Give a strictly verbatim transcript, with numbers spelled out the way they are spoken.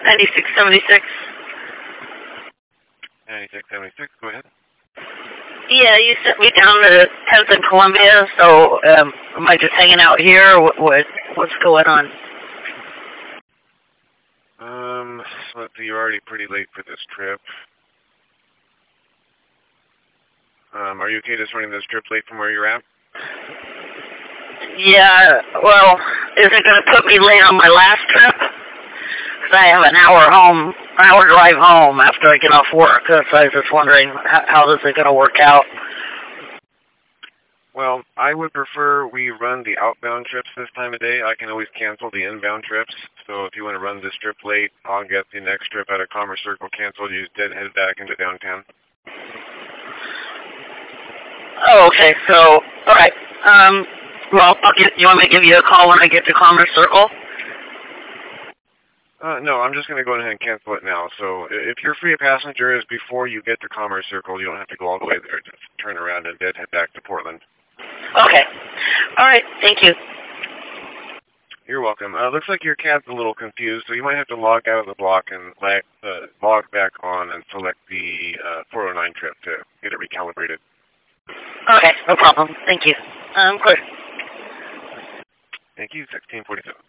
ninety-six seventy-six. ninety-six seventy-six, go ahead. Yeah, you sent me down to tenth and Columbia, so um, am I just hanging out here, or what, what, what's going on? Um, so let's see, you're already pretty late for this trip. Um, are you okay just running this trip late from where you're at? Yeah, well, is it going to put me late on my last trip? Because I have an hour home, an hour drive home after I get off work. So I was just wondering, how, how is it going to work out? Well, I would prefer we run the outbound trips this time of day. I can always cancel the inbound trips. So if you want to run this trip late, I'll get the next trip out of Commerce Circle canceled. You just head back into downtown. Oh, okay. So, all right. Um, well, I'll get, you want me to give you a call when I get to Commerce Circle? Uh, no, I'm just going to go ahead and cancel it now. So if your free passengers before you get to Commerce Circle, you don't have to go all the way there. Just turn around and dead head back to Portland. Okay. All right. Thank you. You're welcome. Uh, looks like your cat's a little confused, so you might have to log out of the block and lag, uh, log back on and select the uh, four oh nine trip to get it recalibrated. Okay. No problem. Thank you. I'm clear. Thank you. sixteen forty-seven.